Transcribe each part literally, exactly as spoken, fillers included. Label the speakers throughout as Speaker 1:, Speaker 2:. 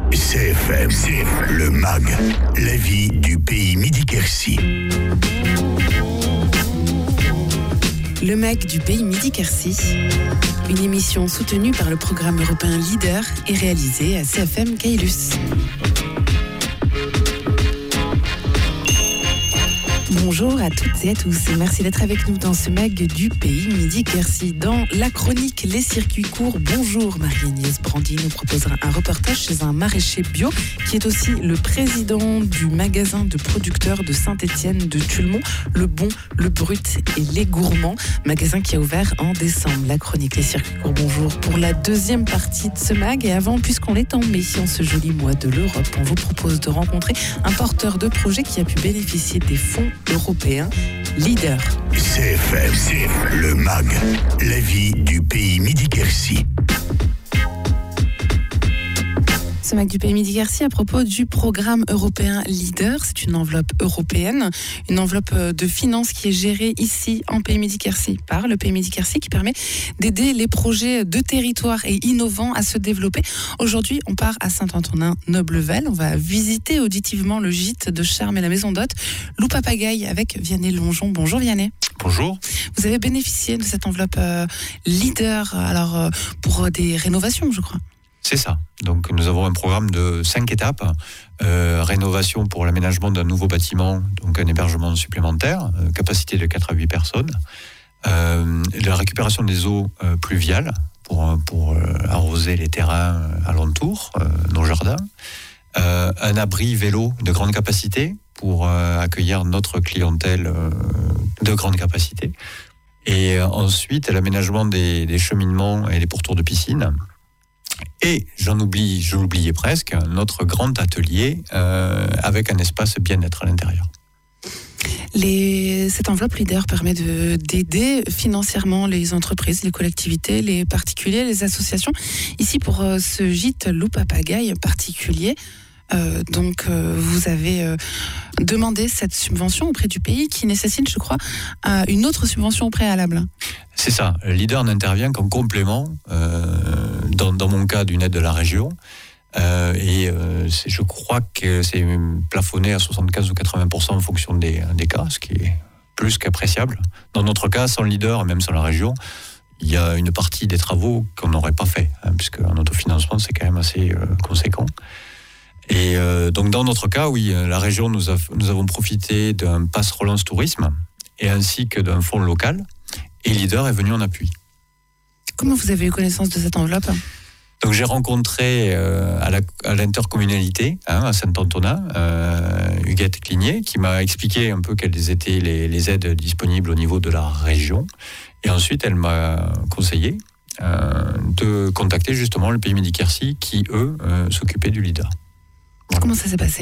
Speaker 1: C F M, C F M, le M A G, la vie du pays Midi-Quercy.
Speaker 2: Le M A G du pays Midi-Quercy, une émission soutenue par le programme européen Leader et réalisée à C F M Caylus. Bonjour à toutes et à tous et merci d'être avec nous dans ce M A G du pays Midi-Quercy. Dans la chronique Les circuits courts, bonjour Marie-Agnès Brandy nous proposera un reportage chez un maraîcher bio qui est aussi le président du magasin de producteurs de Saint-Étienne de Tullemont, Le Bon, Le Brut et Les Gourmands, magasin qui a ouvert en décembre. La chronique Les circuits courts, bonjour pour la deuxième partie de ce M A G. Et avant, puisqu'on est en mai, en ce joli mois de l'Europe, on vous propose de rencontrer un porteur de projet qui a pu bénéficier des fonds européen Leader.
Speaker 1: C F M, C F M, le M A G, la vie du pays Midi-Quercy.
Speaker 2: Ce M A G du pays Midi-Quercy à propos du programme européen Leader. C'est une enveloppe européenne, une enveloppe de finances qui est gérée ici en pays Midi-Quercy par le pays Midi-Quercy qui permet d'aider les projets de territoire et innovants à se développer. Aujourd'hui, on part à Saint-Antonin-Noblevel. On va visiter auditivement le gîte de charme et la maison d'hôte Loup Papagaï avec Vianney Longeon. Bonjour Vianney.
Speaker 3: Bonjour.
Speaker 2: Vous avez bénéficié de cette enveloppe euh, Leader alors, euh, pour des rénovations, je crois.
Speaker 3: C'est ça. Donc nous avons un programme de cinq étapes. Euh, rénovation pour l'aménagement d'un nouveau bâtiment, donc un hébergement supplémentaire, euh, capacité de quatre à huit personnes. Euh, la récupération des eaux euh, pluviales pour, pour euh, arroser les terrains euh, alentours, euh, nos jardins. Euh, un abri vélo de grande capacité pour euh, accueillir notre clientèle euh, de grande capacité. Et euh, ensuite, l'aménagement des, des cheminements et des pourtours de piscine. Et j'en oublie, je l'oubliais presque, notre grand atelier euh, avec un espace bien-être à l'intérieur.
Speaker 2: Les, cette enveloppe Leader permet de, d'aider financièrement les entreprises, les collectivités, les particuliers, les associations. Ici, pour euh, ce gîte Loup Papagaï particulier, euh, donc euh, vous avez euh, demandé cette subvention auprès du pays qui nécessite, je crois, euh, une autre subvention au préalable.
Speaker 3: C'est ça. Le Leader n'intervient qu'en complément, euh, dans, dans mon cas, d'une aide de la région. Euh, et euh, c'est, je crois que c'est plafonné à soixante-quinze ou quatre-vingts pour cent en fonction des, des cas, ce qui est plus qu'appréciable. Dans notre cas, sans le Leader et même sans la région, il y a une partie des travaux qu'on n'aurait pas fait, hein, puisque un autofinancement, c'est quand même assez euh, conséquent. Et euh, donc dans notre cas, oui, la région, nous, a, nous avons profité d'un pass relance tourisme et ainsi que d'un fonds local. Et Leader est venu en appui.
Speaker 2: Comment vous avez eu connaissance de cette enveloppe ?
Speaker 3: Donc j'ai rencontré euh, à, la, à l'intercommunalité, hein, à Saint-Antonin, euh, Huguette Cligné, qui m'a expliqué un peu quelles étaient les, les aides disponibles au niveau de la région. Et ensuite, elle m'a conseillé euh, de contacter justement le pays Midi-Quercy, qui, eux, euh, s'occupaient du Leader. Voilà.
Speaker 2: Comment ça s'est passé ?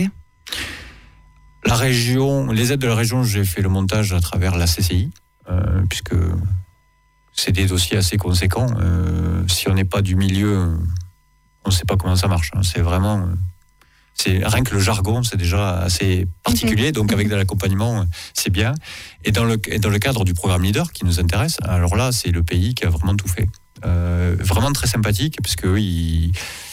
Speaker 3: La région, les aides de la région, j'ai fait le montage à travers la C C I, euh, puisque c'est des dossiers assez conséquents. Euh, si on n'est pas du milieu, on ne sait pas comment ça marche. Hein. C'est vraiment, c'est rien que le jargon, c'est déjà assez particulier. Donc avec de l'accompagnement, c'est bien. Et dans le dans le cadre du programme Leader qui nous intéresse, alors là, c'est le pays qui a vraiment tout fait. Euh, vraiment très sympathique, parce que ils,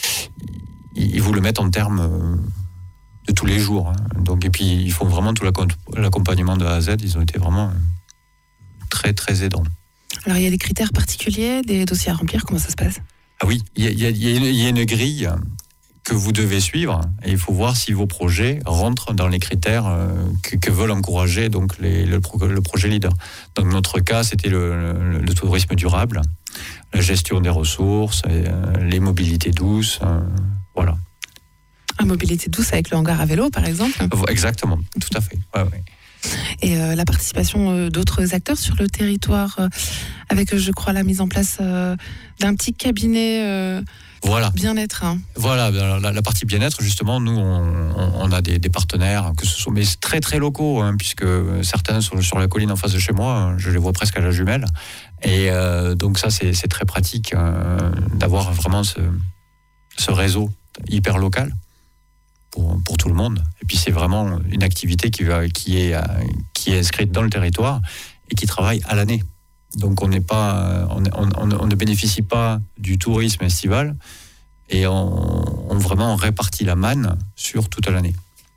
Speaker 3: ils vous le mettent en termes de tous les jours. Hein. Donc et puis ils font vraiment tout l'accompagnement de A à Z. Ils ont été vraiment très très aidants.
Speaker 2: Alors, il y a des critères particuliers, des dossiers à remplir, comment ça se passe ?
Speaker 3: Ah oui, il y a, il y a, il y a, une, il y a une grille que vous devez suivre et il faut voir si vos projets rentrent dans les critères que, que veulent encourager donc les, le, le projet Leader. Dans notre cas, c'était le, le, le tourisme durable, la gestion des ressources, les mobilités douces, voilà.
Speaker 2: La mobilité douce avec le hangar à vélo, par exemple ?
Speaker 3: Exactement, tout à fait, ouais, ouais.
Speaker 2: Et euh, la participation euh, d'autres acteurs sur le territoire, euh, avec, je crois, la mise en place euh, d'un petit cabinet euh, voilà. bien-être. Hein.
Speaker 3: Voilà, la, la partie bien-être, justement, nous, on, on a des, des partenaires, que ce soit mais très très locaux, hein, puisque certains sont sur la colline en face de chez moi, je les vois presque à la jumelle. Et euh, donc ça, c'est, c'est très pratique euh, d'avoir vraiment ce, ce réseau hyper local. Pour, pour tout le monde. Et puis c'est vraiment une activité qui, va, qui, est, qui est inscrite dans le territoire et qui travaille à l'année. Donc on, n'est pas, on, on, on ne bénéficie pas du tourisme estival et on, on vraiment répartit la manne sur toute l'année.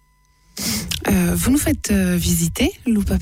Speaker 2: Euh, vous nous faites euh, visiter Loup-Papagaï ?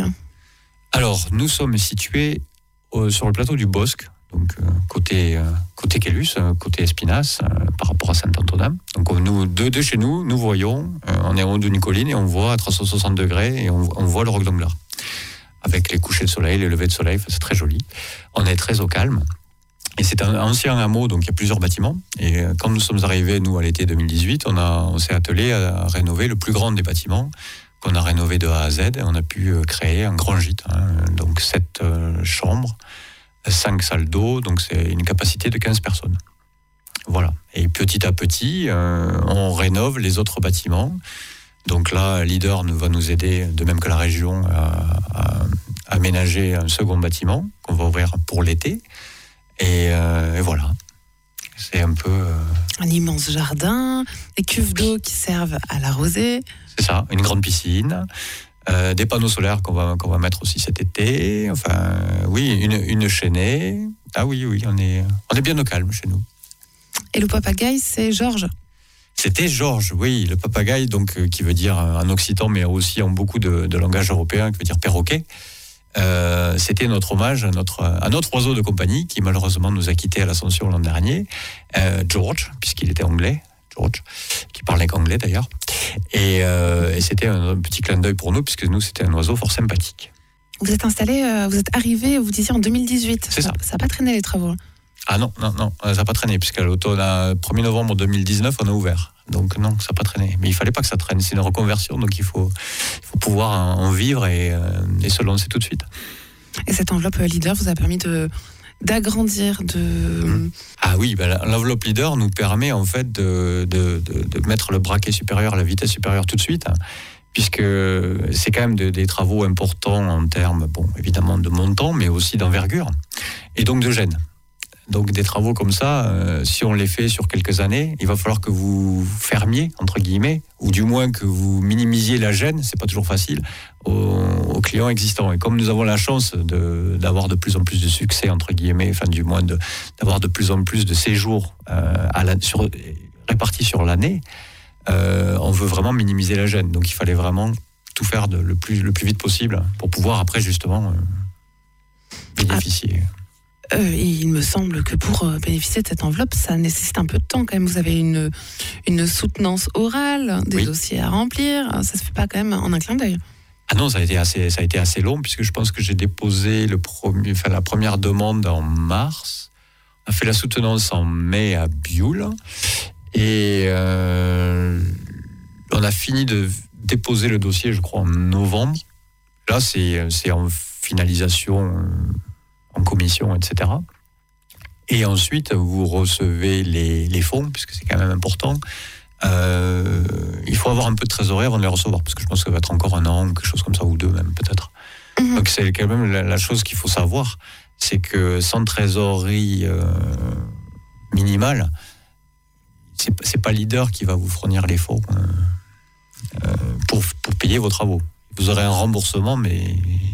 Speaker 3: Alors, nous sommes situés au, sur le plateau du Bosc, donc euh, côté, euh, côté Quélus, euh, côté Espinasse, euh, par rapport à Saint-Antonin. Donc nous, de, de chez nous, nous voyons, euh, on est en haut d'une colline et on voit à trois cent soixante degrés et on, on voit le Roc d'Anglars. Avec les couchers de soleil, les levées de soleil, c'est très joli. On est très au calme. Et c'est un ancien hameau, donc il y a plusieurs bâtiments. Et quand nous sommes arrivés, nous, à l'été deux mille dix-huit, on, a, on s'est attelé à rénover le plus grand des bâtiments, qu'on a rénové de A à Z. Et on a pu créer un grand gîte, hein, donc sept euh, chambres, cinq salles d'eau, donc c'est une capacité de quinze personnes. Voilà. Et petit à petit, euh, on rénove les autres bâtiments. Donc là, Leader va nous aider, de même que la région, à, à aménager un second bâtiment qu'on va ouvrir pour l'été. Et, euh, et voilà, c'est un peu... Euh...
Speaker 2: Un immense jardin, des cuves d'eau qui servent à l'arroser.
Speaker 3: C'est ça, une grande piscine, euh, des panneaux solaires qu'on va, qu'on va mettre aussi cet été. Enfin, euh, oui, une, une chaînée. Ah oui, oui, on est, on est bien au calme chez nous.
Speaker 2: Et le papagaï, c'est Georges ?
Speaker 3: C'était Georges, oui, le papagaï, donc, euh, qui veut dire en occitan, mais aussi en beaucoup de, de langages européens, qui veut dire perroquet. Euh, c'était notre hommage à notre, à notre oiseau de compagnie qui malheureusement nous a quittés à l'Ascension l'an dernier, euh, George, puisqu'il était anglais, George, qui parlait qu'anglais d'ailleurs. Et, euh, et c'était un petit clin d'œil pour nous, puisque nous, c'était un oiseau fort sympathique.
Speaker 2: Vous êtes installé, euh, vous êtes arrivé, vous disiez en deux mille dix-huit.
Speaker 3: C'est ça.
Speaker 2: Ça n'a pas traîné les travaux.
Speaker 3: Ah non, non, non, ça n'a pas traîné, puisqu'à l'automne, premier novembre deux mille dix-neuf, on a ouvert. Donc non, ça n'a pas traîné. Mais il ne fallait pas que ça traîne, c'est une reconversion, donc il faut, il faut pouvoir en vivre et, et se lancer tout de suite.
Speaker 2: Et cette enveloppe Leader vous a permis de, d'agrandir, de...
Speaker 3: Ah oui, ben, l'enveloppe Leader nous permet en fait de, de, de, de mettre le braquet supérieur, la vitesse supérieure tout de suite, hein, puisque c'est quand même de, des travaux importants en termes, bon, évidemment de montant, mais aussi d'envergure, et donc de gêne. Donc des travaux comme ça, euh, si on les fait sur quelques années, il va falloir que vous fermiez, entre guillemets, ou du moins que vous minimisiez la gêne, c'est pas toujours facile, aux, aux clients existants. Et comme nous avons la chance de, d'avoir de plus en plus de succès, entre guillemets, enfin du moins de, d'avoir de plus en plus de séjours euh, à la, sur, répartis sur l'année, euh, on veut vraiment minimiser la gêne. Donc il fallait vraiment tout faire de, le, plus, le plus vite possible pour pouvoir après justement euh, bénéficier. Ah.
Speaker 2: Euh, et il me semble que pour euh, bénéficier de cette enveloppe, ça nécessite un peu de temps quand même. Vous avez une, une soutenance orale, des oui. dossiers à remplir. Ça se fait pas quand même en un clin d'œil.
Speaker 3: Ah non, ça a été assez, ça a été assez long, puisque je pense que j'ai déposé le premier, enfin, la première demande en mars. On a fait la soutenance en mai à Bioul. Et euh, on a fini de déposer le dossier, je crois, en novembre. Là, c'est, c'est en finalisation... Euh, en commission, et cetera. Et ensuite, vous recevez les, les fonds, puisque c'est quand même important. Euh, il faut avoir un peu de trésorerie avant de les recevoir, parce que je pense que ça va être encore un an, ou quelque chose comme ça, ou deux même, peut-être. Mmh. Donc c'est quand même la, la chose qu'il faut savoir, c'est que sans trésorerie euh, minimale, c'est, c'est pas Leader qui va vous fournir les fonds euh, euh, pour, pour payer vos travaux. Vous aurez un remboursement, mais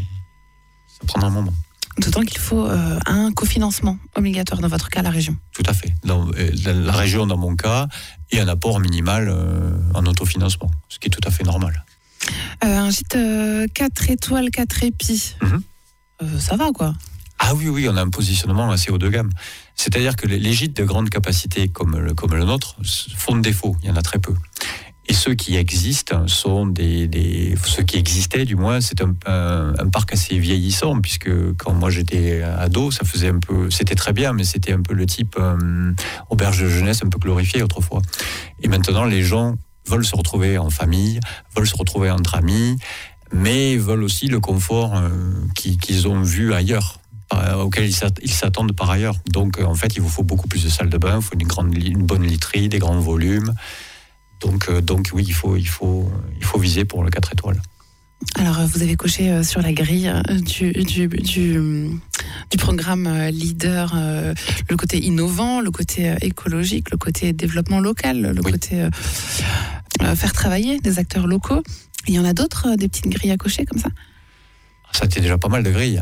Speaker 3: ça prendra un moment.
Speaker 2: D'autant qu'il faut euh, un cofinancement obligatoire, dans votre cas, la région.
Speaker 3: Tout à fait. Dans, euh, la, la région, dans mon cas, et un apport minimal euh, en autofinancement, ce qui est tout à fait normal.
Speaker 2: Euh, un gîte euh, quatre étoiles, quatre épis, mm-hmm. euh, ça va quoi ?
Speaker 3: Ah oui, oui, on a un positionnement assez haut de gamme. C'est-à-dire que les, les gîtes de grande capacité, comme le, comme le nôtre, font défaut, il y en a très peu. Et ceux qui existent sont des, des ceux qui existaient du moins, c'est un, un, un parc assez vieillissant, puisque quand moi j'étais ado, ça faisait un peu, c'était très bien, mais c'était un peu le type euh, auberge de jeunesse un peu glorifié autrefois. Et maintenant, les gens veulent se retrouver en famille, veulent se retrouver entre amis, mais veulent aussi le confort euh, qu'ils, qu'ils ont vu ailleurs, auquel ils s'attendent par ailleurs. Donc en fait, il vous faut beaucoup plus de salles de bain, il faut une grande, une bonne literie, des grands volumes. Donc, euh, donc oui, il faut, il, faut, il faut viser pour le quatre étoiles.
Speaker 2: Alors, vous avez coché euh, sur la grille euh, du, du, du, du programme euh, Leader euh, le côté innovant, le côté euh, écologique, le côté développement local, le oui. côté euh, euh, faire travailler des acteurs locaux. Il y en a d'autres, euh, des petites grilles à cocher comme ça ?
Speaker 3: Ça a été déjà pas mal de grilles.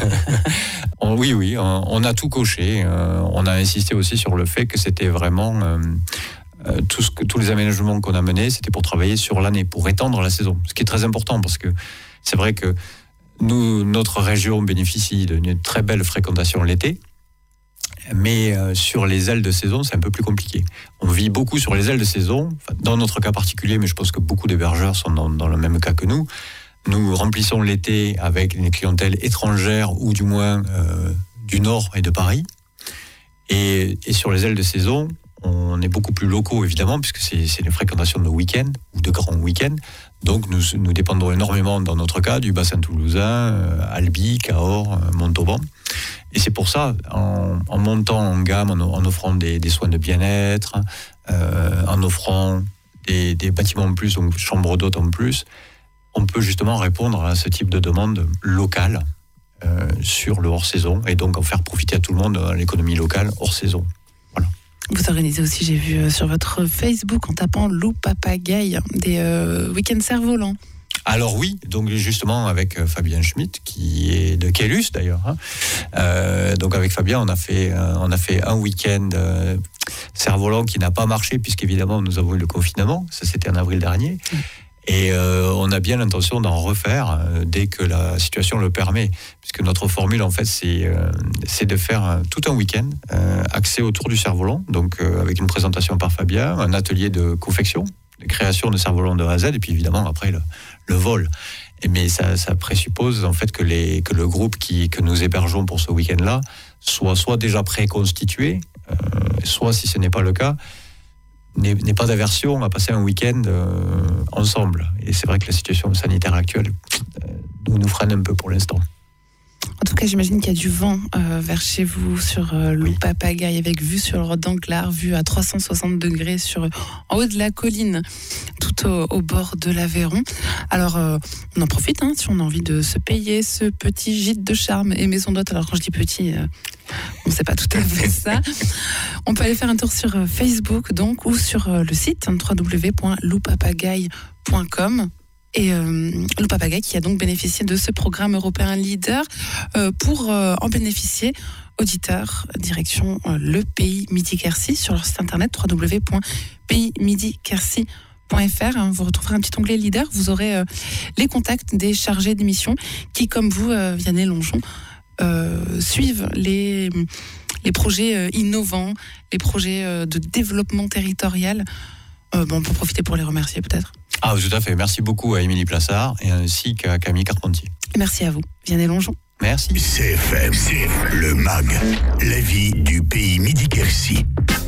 Speaker 3: oui, oui, on, on a tout coché. Euh, on a insisté aussi sur le fait que c'était vraiment... Euh, euh, tout ce que, tous les aménagements qu'on a menés, c'était pour travailler sur l'année, pour étendre la saison. Ce qui est très important, parce que c'est vrai que nous, notre région bénéficie d'une très belle fréquentation l'été. Mais euh, sur les ailes de saison, c'est un peu plus compliqué. On vit beaucoup sur les ailes de saison, dans notre cas particulier, mais je pense que beaucoup d'hébergeurs sont dans, dans le même cas que nous. Nous remplissons l'été avec une clientèle étrangère, ou du moins euh, du Nord et de Paris. Et, et sur les ailes de saison, on est beaucoup plus locaux, évidemment, puisque c'est, c'est une fréquentation de week-ends, ou de grands week-ends. Donc nous, nous dépendons énormément, dans notre cas, du bassin toulousain, euh, Albi, Cahors, euh, Montauban. Et c'est pour ça, en, en montant en gamme, en, en offrant des, des soins de bien-être, euh, en offrant des, des bâtiments en plus, donc chambres d'hôtes en plus, on peut justement répondre à ce type de demande locale euh, sur le hors-saison, et donc en faire profiter à tout le monde à l'économie locale hors-saison. Voilà.
Speaker 2: Vous organisez aussi, j'ai vu euh, sur votre Facebook, en tapant Loup Papagaï, des euh, week-ends cerfs-volants.
Speaker 3: Alors oui, donc justement avec Fabien Schmitt, qui est de Kélus d'ailleurs. Hein. Euh, donc avec Fabien, on a fait, euh, on a fait un week-end euh, cerf-volant qui n'a pas marché, puisqu'évidemment nous avons eu le confinement, ça c'était en avril dernier. Mmh. Et euh, on a bien l'intention d'en refaire euh, dès que la situation le permet, puisque notre formule en fait c'est, euh, c'est de faire euh, tout un week-end euh, axé autour du cerf-volant, donc euh, avec une présentation par Fabien, un atelier de confection, de création de cerf-volant de A à Z, et puis évidemment après le, le vol. Et mais ça, ça présuppose en fait que, les, que le groupe qui, que nous hébergeons pour ce week-end-là soit soit déjà préconstitué, euh, soit si ce n'est pas le cas, N'est, n'est pas d'aversion à passer un week-end euh, ensemble. Et c'est vrai que la situation sanitaire actuelle euh, nous, nous freine un peu pour l'instant.
Speaker 2: En tout cas, j'imagine qu'il y a du vent euh, vers chez vous sur euh, Loup
Speaker 3: oui.
Speaker 2: Papagaï, avec vue sur le Rod d'Anclar, vue à trois cent soixante degrés sur, en haut de la colline, tout au, au bord de l'Aveyron. Alors, euh, on en profite hein, si on a envie de se payer ce petit gîte de charme et maison d'hôte. Alors, quand je dis petit, euh, on ne sait pas tout à fait ça. On peut aller faire un tour sur Facebook donc, ou sur le site hein, w w w point loup papagaï point com. Et euh, Loup Papagaï qui a donc bénéficié de ce programme européen Leader euh, pour euh, en bénéficier, auditeurs, direction euh, le Pays Midi Quercy sur leur site internet w w w point pays midi quercy point f r. Vous retrouverez un petit onglet Leader, vous aurez euh, les contacts des chargés d'émission qui, comme vous, euh, Vianney Longeon, euh, suivent les, les projets euh, innovants, les projets euh, de développement territorial. Euh, bon, on peut profiter pour les remercier peut-être.
Speaker 3: Ah, tout à fait. Merci beaucoup à Émilie Plassard et ainsi qu'à Camille Carpentier.
Speaker 2: Merci à vous, Vianney Longeon.
Speaker 3: Merci.
Speaker 1: C F M, C F M, le M A G, la vie du Pays Midi Quercy.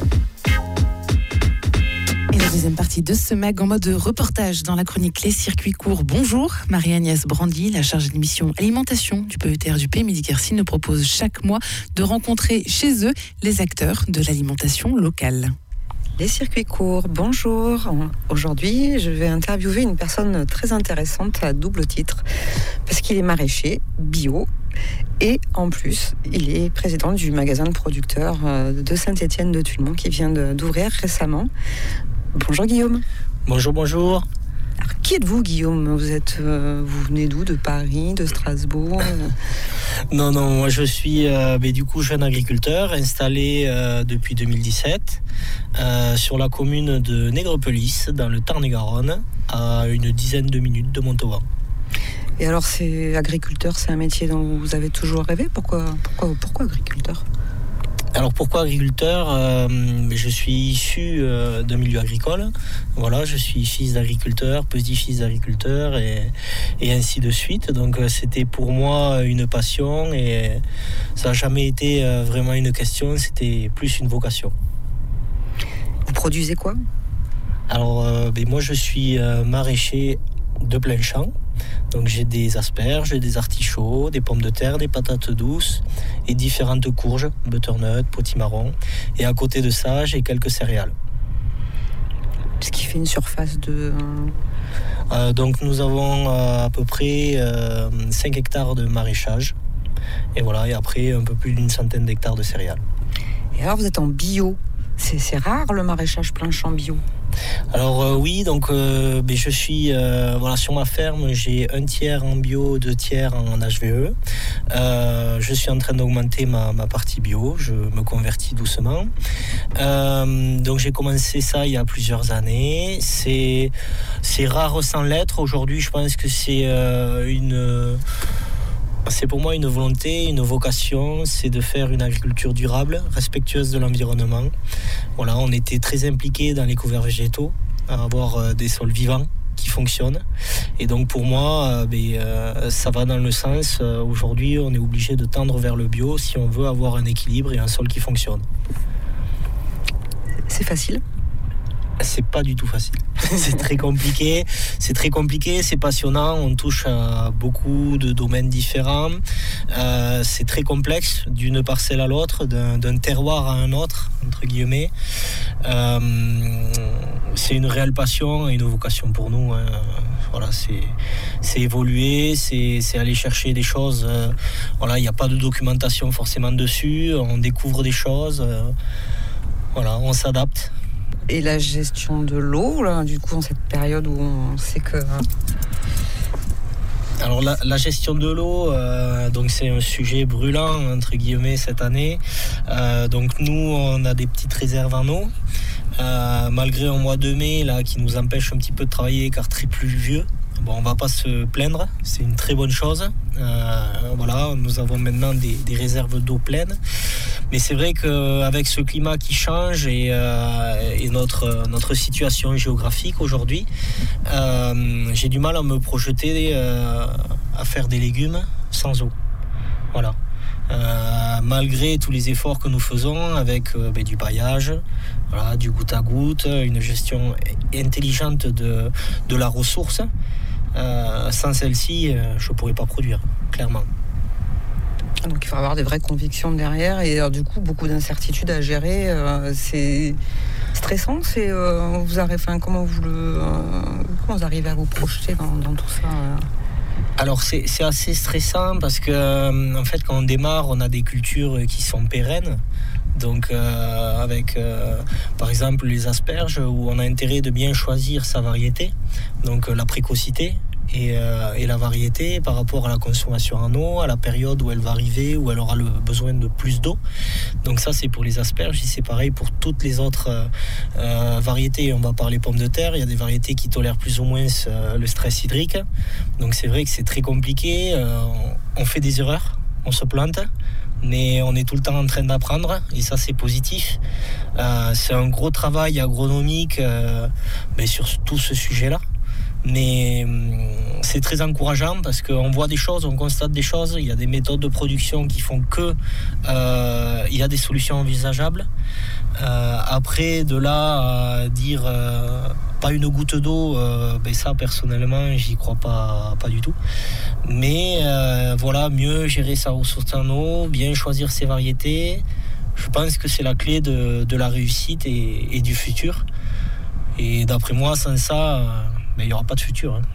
Speaker 2: Et la deuxième partie de ce M A G en mode reportage dans la chronique Les Circuits Courts. Bonjour, Marie-Agnès Brandy, la chargée de mission alimentation du P E T R du Pays Midi Quercy, nous propose chaque mois de rencontrer chez eux les acteurs de l'alimentation locale.
Speaker 4: Les circuits courts, bonjour. Aujourd'hui, je vais interviewer une personne très intéressante à double titre, parce qu'il est maraîcher, bio, et en plus, il est président du magasin de producteurs de Saint-Étienne de Tulmont qui vient de, d'ouvrir récemment. Bonjour Guillaume.
Speaker 5: Bonjour, bonjour.
Speaker 4: Alors, qui êtes-vous Guillaume ? Vous êtes, euh, vous venez d'où ? De Paris, de Strasbourg ?
Speaker 5: Non, non, moi je suis euh, ben, du coup jeune agriculteur installé euh, depuis deux mille dix-sept euh, sur la commune de Nègrepelisse dans le Tarn-et-Garonne, à une dizaine de minutes de Montauban.
Speaker 4: Et alors, c'est agriculteur, c'est un métier dont vous avez toujours rêvé ? Pourquoi, pourquoi, pourquoi agriculteur ?
Speaker 5: Alors pourquoi agriculteur ? euh, Je suis issu euh, d'un milieu agricole. Voilà, je suis fils d'agriculteur, petit-fils d'agriculteur et, et ainsi de suite. Donc euh, c'était pour moi une passion et ça n'a jamais été euh, vraiment une question, c'était plus une vocation.
Speaker 4: Vous produisez quoi ?
Speaker 5: Alors euh, ben moi je suis euh, maraîcher de plein champ. Donc j'ai des asperges, des artichauts, des pommes de terre, des patates douces et différentes courges, butternut, potimarron. Et à côté de ça, j'ai quelques céréales.
Speaker 4: Ce qui fait une surface de...
Speaker 5: Euh, donc nous avons euh, à peu près euh, cinq hectares de maraîchage. Et voilà, et après un peu plus d'une centaine d'hectares de céréales.
Speaker 4: Et alors vous êtes en bio. C'est, c'est rare le maraîchage plein champ bio.
Speaker 5: Alors euh, oui, donc euh, ben, je suis euh, voilà, sur ma ferme, j'ai un tiers en bio, deux tiers en H V E. Euh, je suis en train d'augmenter ma, ma partie bio, je me convertis doucement. Euh, donc j'ai commencé ça il y a plusieurs années. C'est, c'est rare sans l'être. Aujourd'hui, je pense que c'est euh, une... C'est pour moi une volonté, une vocation, c'est de faire une agriculture durable, respectueuse de l'environnement. Voilà, on était très impliqués dans les couverts végétaux, à avoir des sols vivants qui fonctionnent. Et donc pour moi, ben, ça va dans le sens, aujourd'hui on est obligé de tendre vers le bio si on veut avoir un équilibre et un sol qui fonctionne.
Speaker 4: C'est facile ?
Speaker 5: C'est pas du tout facile. C'est très compliqué. C'est très compliqué, c'est passionnant. On touche à beaucoup de domaines différents. Euh, c'est très complexe d'une parcelle à l'autre, d'un, d'un terroir à un autre, entre guillemets. Euh, c'est une réelle passion et une vocation pour nous. Hein. Voilà, c'est, c'est évoluer, c'est, c'est aller chercher des choses. Euh, voilà, il n'y a pas de documentation forcément dessus. On découvre des choses. Euh, voilà, on s'adapte.
Speaker 4: Et la gestion de l'eau, là, du coup, en cette période où on sait que...
Speaker 5: Alors la, la gestion de l'eau, euh, donc c'est un sujet brûlant entre guillemets cette année. Euh, donc nous, on a des petites réserves en eau, euh, malgré un mois de mai là qui nous empêche un petit peu de travailler car très pluvieux. Bon, on va pas se plaindre, c'est une très bonne chose. Euh, voilà, nous avons maintenant des, des réserves d'eau pleines. Mais c'est vrai qu'avec ce climat qui change et, euh, et notre, notre situation géographique aujourd'hui, euh, j'ai du mal à me projeter euh, à faire des légumes sans eau. Voilà. Euh, malgré tous les efforts que nous faisons avec euh, ben, du paillage, voilà, du goutte à goutte, une gestion intelligente de, de la ressource, euh, sans celle-ci, euh, je ne pourrais pas produire, clairement.
Speaker 4: Donc il faut avoir des vraies convictions derrière et alors, du coup beaucoup d'incertitudes à gérer. Euh, c'est stressant. C'est euh, vous arrivez, enfin, comment vous le, euh, comment vous arrivez à vous projeter dans, dans tout ça euh
Speaker 5: Alors c'est, c'est assez stressant parce que euh, en fait quand on démarre, on a des cultures qui sont pérennes. Donc euh, avec euh, par exemple les asperges où on a intérêt de bien choisir sa variété, donc euh, la précocité. Et, euh, et la variété par rapport à la consommation en eau, à la période où elle va arriver, où elle aura le besoin de plus d'eau. Donc ça c'est pour les asperges et c'est pareil pour toutes les autres euh, euh, variétés. On va parler pommes de terre, il y a des variétés qui tolèrent plus ou moins euh, le stress hydrique. Donc c'est vrai que c'est très compliqué, euh, on fait des erreurs, on se plante, mais on est tout le temps en train d'apprendre et ça c'est positif. Euh, c'est un gros travail agronomique euh, mais sur tout ce sujet-là. Mais c'est très encourageant parce qu'on voit des choses, on constate des choses, il y a des méthodes de production qui font que euh, il y a des solutions envisageables. Euh, après, de là à dire euh, pas une goutte d'eau, euh, ben ça personnellement j'y crois pas, pas du tout. Mais euh, voilà, mieux gérer sa ressource en eau, bien choisir ses variétés, je pense que c'est la clé de, de la réussite et, et du futur. Et d'après moi, sans ça, mais il n'y aura pas de futur. Hein.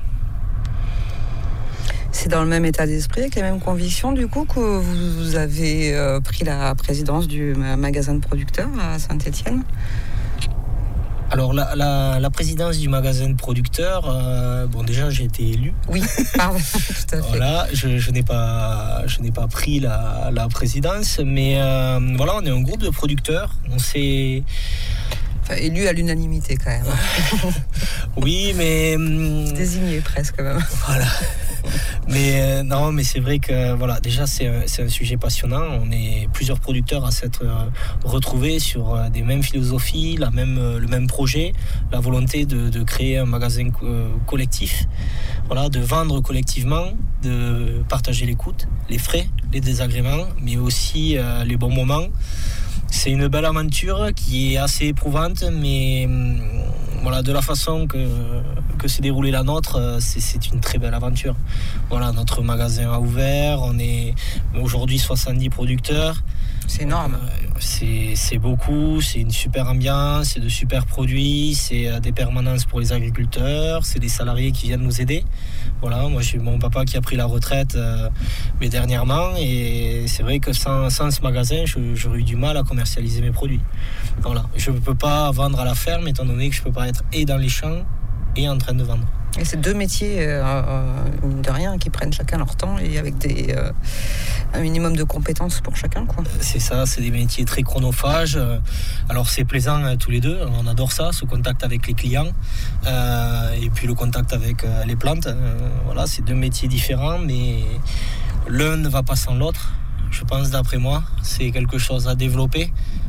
Speaker 4: C'est dans le même état d'esprit, avec les mêmes convictions, du coup, que vous avez euh, pris la présidence du magasin de producteurs à Saint-Étienne ?
Speaker 5: Alors, la, la, la présidence du magasin de producteurs, euh, bon, déjà, j'ai été élu.
Speaker 4: Oui, pardon, tout à fait.
Speaker 5: Voilà, je, je, n'ai pas, je n'ai pas pris la, la présidence, mais euh, voilà, on est un groupe de producteurs. On s'est...
Speaker 4: Enfin, élu à l'unanimité quand même.
Speaker 5: Oui, mais
Speaker 4: désigné presque même.
Speaker 5: Voilà. Mais euh, non, mais c'est vrai que voilà, déjà c'est un, c'est un sujet passionnant. On est plusieurs producteurs à s'être euh, retrouvés sur euh, des mêmes philosophies, la même, euh, le même projet, la volonté de, de créer un magasin euh, collectif, voilà, de vendre collectivement, de partager les coûts, les frais, les désagréments, mais aussi euh, les bons moments. C'est une belle aventure qui est assez éprouvante, mais voilà, de la façon que, que s'est déroulée la nôtre, c'est, c'est une très belle aventure. Voilà, notre magasin a ouvert, on est aujourd'hui soixante-dix producteurs.
Speaker 4: C'est énorme.
Speaker 5: Euh, c'est, c'est beaucoup, c'est une super ambiance, c'est de super produits, c'est euh, des permanences pour les agriculteurs, c'est des salariés qui viennent nous aider. Voilà, moi j'ai mon papa qui a pris la retraite euh, mais dernièrement, et c'est vrai que sans, sans ce magasin, je, j'aurais eu du mal à commercialiser mes produits. Voilà, je ne peux pas vendre à la ferme étant donné que je ne peux pas être et dans les champs et en train de vendre.
Speaker 4: Et c'est deux métiers, euh, mine de rien, qui prennent chacun leur temps et avec des, euh, un minimum de compétences pour chacun, quoi.
Speaker 5: C'est ça, c'est des métiers très chronophages. Alors c'est plaisant hein, tous les deux, on adore ça, ce contact avec les clients euh, et puis le contact avec euh, les plantes. Euh, voilà, c'est deux métiers différents, mais l'un ne va pas sans l'autre. Je pense, d'après moi, c'est quelque chose à développer.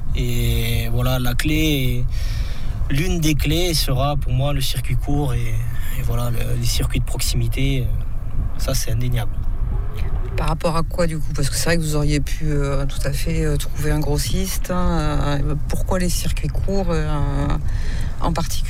Speaker 5: Et voilà, la clé, l'une des clés sera pour moi le circuit court et Et voilà, le, les circuits de proximité, ça c'est indéniable.
Speaker 4: Par rapport à quoi du coup ? Parce que c'est vrai que vous auriez pu euh, tout à fait euh, trouver un grossiste. Hein, euh, pourquoi les circuits courts euh, en particulier ?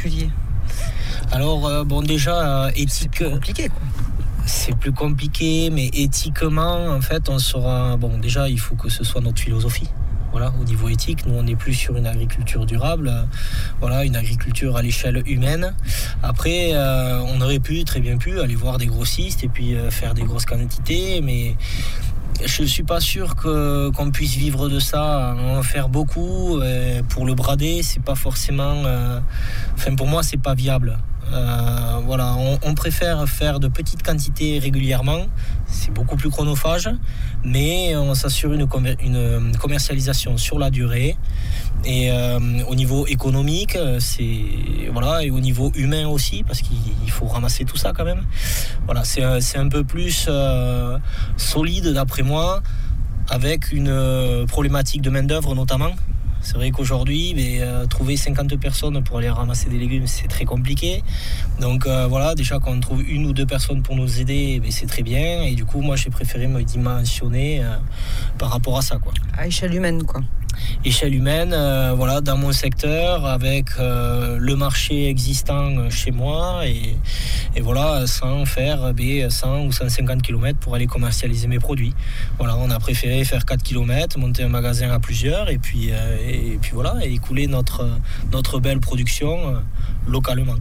Speaker 5: Alors euh, bon déjà, euh, éthique...
Speaker 4: C'est plus compliqué quoi.
Speaker 5: C'est plus compliqué, mais éthiquement, en fait, on sera... Bon déjà, il faut que ce soit notre philosophie. Voilà, au niveau éthique, nous on n'est plus sur une agriculture durable, euh, voilà, une agriculture à l'échelle humaine. Après, euh, on aurait pu, très bien pu, aller voir des grossistes et puis euh, faire des grosses quantités, mais je ne suis pas sûr que, qu'on puisse vivre de ça, en faire beaucoup. Et pour le brader, c'est pas forcément... Euh, enfin, pour moi, c'est pas viable. Euh, voilà, on, on préfère faire de petites quantités régulièrement, c'est beaucoup plus chronophage, mais on s'assure une, commer- une commercialisation sur la durée. Et euh, au niveau économique, c'est voilà, et au niveau humain aussi, parce qu'il faut ramasser tout ça quand même. Voilà, c'est, c'est un peu plus euh, solide d'après moi, avec une euh, problématique de main-d'œuvre notamment. C'est vrai qu'aujourd'hui, mais, euh, trouver cinquante personnes pour aller ramasser des légumes, c'est très compliqué. Donc euh, voilà, déjà quand on trouve une ou deux personnes pour nous aider, mais c'est très bien. Et du coup, moi, j'ai préféré me dimensionner euh, par rapport à ça, quoi.
Speaker 4: À échelle humaine, quoi.
Speaker 5: Échelle humaine, euh, voilà, dans mon secteur, avec euh, le marché existant chez moi, et, et voilà, sans faire ben, cent ou cent cinquante kilomètres pour aller commercialiser mes produits. Voilà, on a préféré faire quatre kilomètres, monter un magasin à plusieurs, et puis, euh, et puis voilà, et écouler notre, notre belle production euh, localement.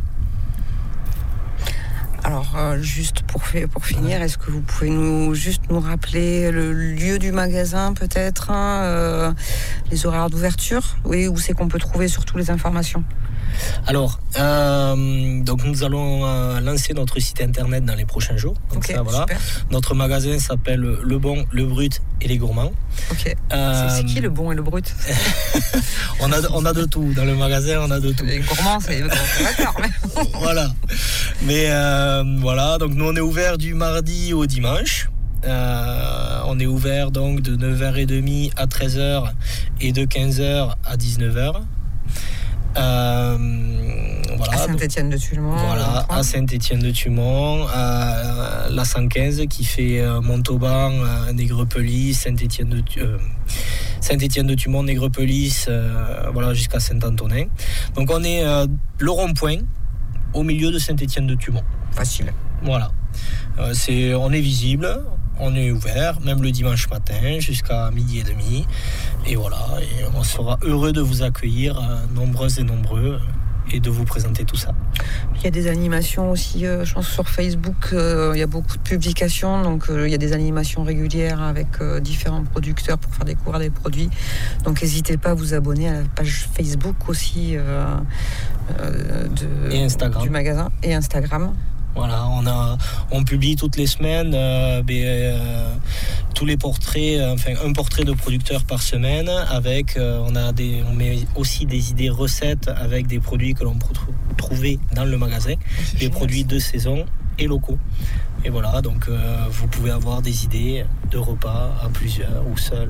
Speaker 4: Alors, euh, juste pour, fait, pour finir, est-ce que vous pouvez nous, juste nous rappeler le lieu du magasin, peut-être, hein, euh, les horaires d'ouverture, oui, où c'est qu'on peut trouver surtout les informations ?
Speaker 5: Alors, euh, donc nous allons euh, lancer notre site internet dans les prochains jours. Donc
Speaker 4: okay,
Speaker 5: ça, voilà.
Speaker 4: Super.
Speaker 5: Notre magasin s'appelle Le Bon, Le Brut et Les Gourmands.
Speaker 4: Ok.
Speaker 5: Euh,
Speaker 4: c'est, c'est qui le bon et le brut ?
Speaker 5: on, a, on a de tout. Dans le magasin, on a de tout.
Speaker 4: Les gourmands, c'est d'accord. Mais...
Speaker 5: voilà. Mais euh, voilà, donc nous on est ouvert du mardi au dimanche. Euh, on est ouvert donc de neuf heures trente à treize heures et de quinze heures à dix-neuf heures. Euh, voilà,
Speaker 4: à Saint-Étienne-de-Tumont.
Speaker 5: Voilà, à Saint-Étienne-de-Tumont, à la cent quinze qui fait euh, Montauban, euh, Nègrepelisse, Saint-Étienne-de, euh, Saint-Étienne-de-Tumont, Nègrepelisse, euh, voilà, jusqu'à Saint-Antonin. Donc on est euh, le rond-point au milieu de Saint-Étienne-de-Tumont.
Speaker 4: Facile.
Speaker 5: Voilà, euh, c'est, on est visible. On est ouvert, même le dimanche matin, jusqu'à midi et demi. Et voilà, et on sera heureux de vous accueillir, euh, nombreuses et nombreux, et de vous présenter tout ça.
Speaker 4: Il y a des animations aussi, euh, je pense sur Facebook, euh, il y a beaucoup de publications, donc euh, il y a des animations régulières avec euh, différents producteurs pour faire découvrir des produits. Donc n'hésitez pas à vous abonner à la page Facebook aussi euh, euh, de,
Speaker 5: et Instagram.
Speaker 4: Du magasin et Instagram.
Speaker 5: Voilà, on a, on publie toutes les semaines euh, ben, euh, tous les portraits, euh, enfin un portrait de producteur par semaine. Avec, euh, on a des, on met aussi des idées recettes avec des produits que l'on peut trouver dans le magasin, c'est des génial. Produits de saison et locaux. Et voilà, donc euh, vous pouvez avoir des idées de repas à plusieurs ou seuls.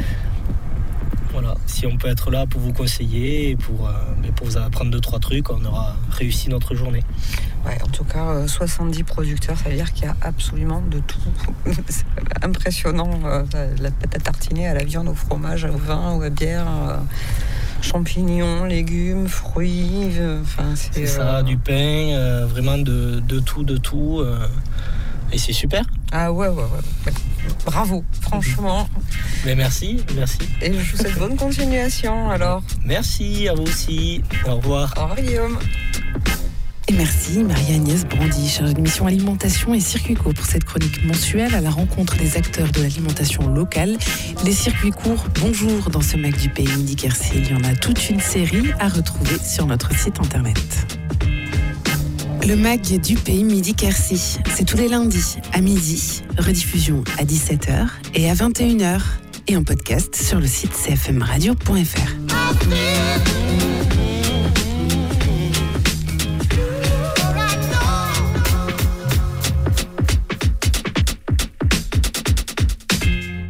Speaker 5: Voilà, si on peut être là pour vous conseiller et pour, euh, pour vous apprendre deux, trois trucs, on aura réussi notre journée.
Speaker 4: Ouais, en tout cas, euh, soixante-dix producteurs, ça veut dire qu'il y a absolument de tout. C'est impressionnant. Euh, la pâte à tartiner, à la viande, au fromage, au vin, ou à la bière, euh, champignons, légumes, fruits. Euh, c'est
Speaker 5: c'est ça, euh... du pain, euh, vraiment de, de tout, de tout. Euh, et c'est super.
Speaker 4: Ah ouais, ouais, ouais. ouais. bravo, franchement.
Speaker 5: Mais merci, merci.
Speaker 4: Et je vous souhaite bonne continuation alors.
Speaker 5: Merci à vous aussi. Au revoir.
Speaker 4: Au revoir Guillaume.
Speaker 2: Et merci Marie-Agnès Brandy, chargée de mission alimentation et circuits courts pour cette chronique mensuelle à la rencontre des acteurs de l'alimentation locale. Les circuits courts, bonjour dans ce Mag du Pays Midi Quercy. Il y en a toute une série à retrouver sur notre site internet. Le Mag du Pays Midi Quercy, c'est tous les lundis à midi, rediffusion à dix-sept heures et à vingt et une heures et en podcast sur le site c f m radio point f r.